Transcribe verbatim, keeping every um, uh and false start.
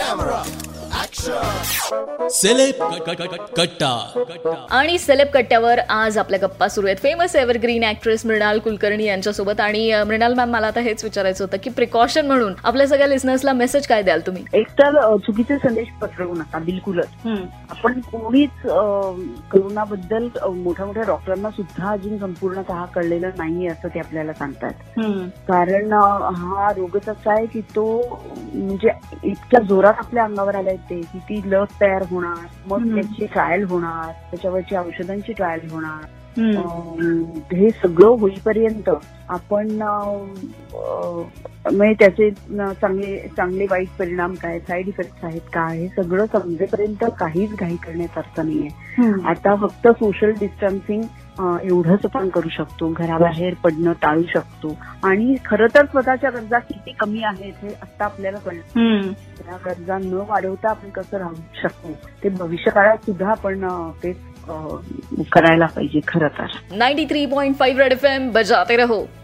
Celeb कट्टा. आणि celeb कट्ट्यावर आज आपल्या गप्पा सुरू आहेत famous evergreen actress Mrinal Kulkarni यांच्यासोबत. आणि मृणाल मॅम, मला आता हेच विचारायचं होतं की प्रिकॉशन म्हणून आपल्या सगळ्या लिसनर्सला मेसेज काय द्याल तुम्ही? एकतर चुकीचे संदेश पसरवू नका बिलकुलच. आपण कोणीच कोरोनाबद्दल मोठ्या मोठ्या डॉक्टरांना सुद्धा अजून संपूर्णतः कळलेलं नाही असं ते आपल्याला सांगतात. कारण हा रोगच असा आहे की तो म्हणजे इतक्या जोरात आपल्या अंगावर आलाय ते की ती लस तयार होणार, मग त्याची ट्रायल होणार, त्याच्यावरची औषधांची ट्रायल होणार. हे सगळं होईपर्यंत आपण म्हणजे त्याचे चांगले चांगले वाईट परिणाम काय, साईड इफेक्ट्स आहेत का, हे सगळं समजेपर्यंत काहीच घाई करण्याचा अर्थ नाहीये. आता फक्त सोशल डिस्टन्सिंग एवढंच आपण करू शकतो, घराबाहेर पडणं टाळू शकतो. आणि खरं तर स्वतःच्या गरजा किती कमी आहेत हे आता आपल्याला कळलं. त्या गरजा न वाढवता आपण कसं राहू शकतो ते भविष्यकाळात सुद्धा आपण तेच करायला पाहिजे खरं तर. Ninety three point five Red F M बजाते रहो.